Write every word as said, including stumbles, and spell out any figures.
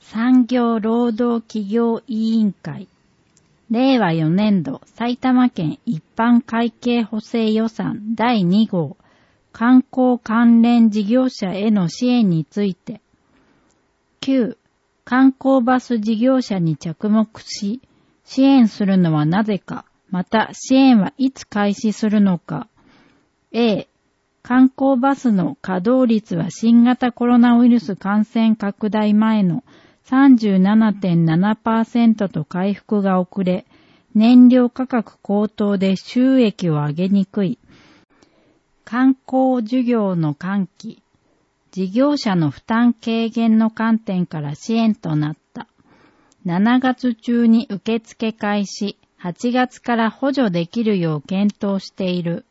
産業労働企業委員会れいわよねんど埼玉県一般会計補正予算だいにごう観光関連事業者への支援についてきゅう観光バス事業者に着目し支援するのはなぜかまた支援はいつ開始するのか A観光バスの稼働率は新型コロナウイルス感染拡大前の さんじゅうななてんななパーセント と回復が遅れ、燃料価格高騰で収益を上げにくい。観光需要の喚起、事業者の負担軽減の観点から支援となった。しちがつ中に受付開始、はちがつから補助できるよう検討している。